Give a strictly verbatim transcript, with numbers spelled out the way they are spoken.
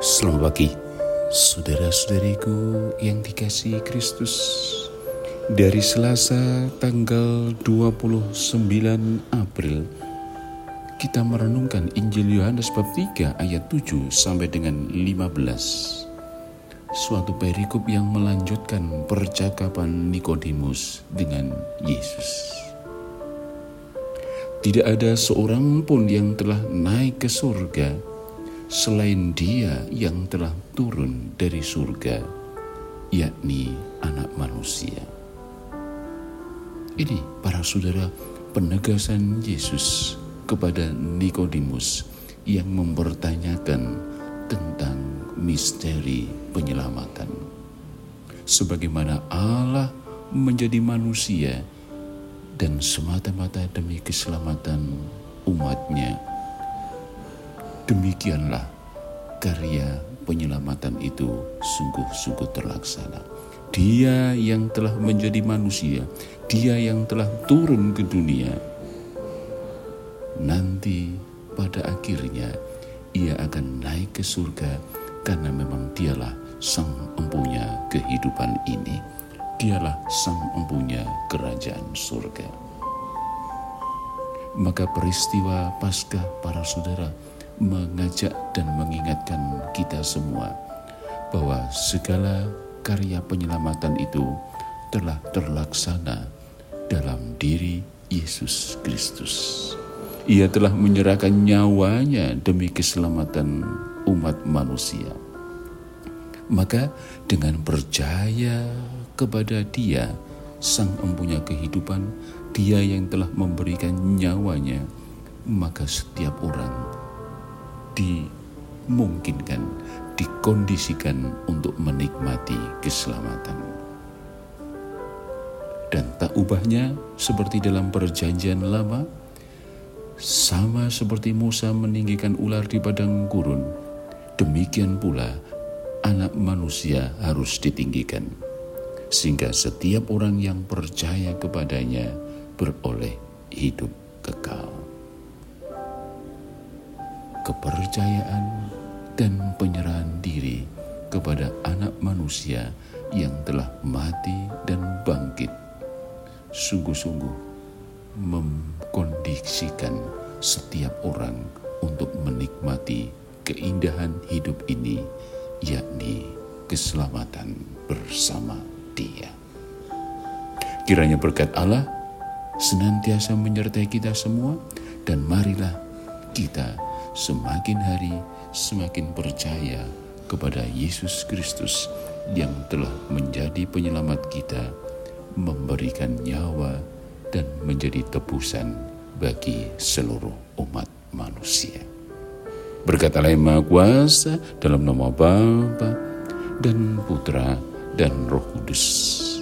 Selamat pagi, saudara-saudariku yang dikasihi Kristus. Dari Selasa tanggal dua puluh sembilan April, kita merenungkan Injil Yohanes bab tiga ayat tujuh sampai dengan lima belas. Suatu perikop yang melanjutkan percakapan Nikodemus dengan Yesus. Tidak ada seorang pun yang telah naik ke surga selain Dia yang telah turun dari surga, yakni Anak Manusia. Ini, para saudara, penegasan Yesus kepada Nikodemus yang mempertanyakan tentang misteri penyelamatan. Sebagaimana Allah menjadi manusia dan semata-mata demi keselamatan umatnya, demikianlah karya penyelamatan itu sungguh-sungguh terlaksana. Dia yang telah menjadi manusia, Dia yang telah turun ke dunia, nanti pada akhirnya Ia akan naik ke surga, karena memang Dialah sang empunya kehidupan ini. Dialah sang empunya kerajaan surga. Maka peristiwa Paskah, para saudara, mengajak dan mengingatkan kita semua bahwa segala karya penyelamatan itu telah terlaksana dalam diri Yesus Kristus. Ia telah menyerahkan nyawanya demi keselamatan umat manusia. Maka dengan percaya kepada Dia, sang empunya kehidupan, Dia yang telah memberikan nyawanya, maka setiap orang dimungkinkan, dikondisikan untuk menikmati keselamatan. Dan tak ubahnya seperti dalam perjanjian lama, sama seperti Musa meninggikan ular di padang gurun, demikian pula Anak Manusia harus ditinggikan, sehingga setiap orang yang percaya kepadanya beroleh hidup kekal. Kepercayaan dan penyerahan diri kepada Anak Manusia yang telah mati dan bangkit sungguh-sungguh mengkondisikan setiap orang untuk menikmati keindahan hidup ini, yakni keselamatan bersama Dia. Kiranya berkat Allah senantiasa menyertai kita semua, dan marilah kita semakin hari semakin percaya kepada Yesus Kristus yang telah menjadi penyelamat kita, memberikan nyawa dan menjadi tebusan bagi seluruh umat manusia. Berkat Allah yang Maha Kuasa, dalam nama Bapa dan Putra dan Roh Kudus.